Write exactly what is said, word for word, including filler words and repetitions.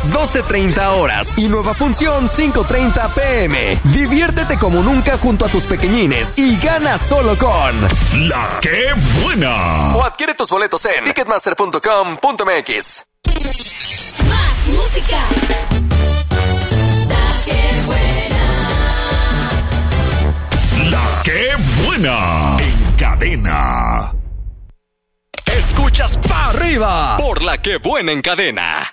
doce treinta horas y nueva función cinco treinta pm. Diviértete como nunca junto a tus pequeñines y gana solo con La Que Buena. O adquiere tus boletos en ticketmaster punto com punto m x. Más música. La Que Buena. La Que Buena. En cadena. Escuchas pa' arriba por La Que Buena en cadena.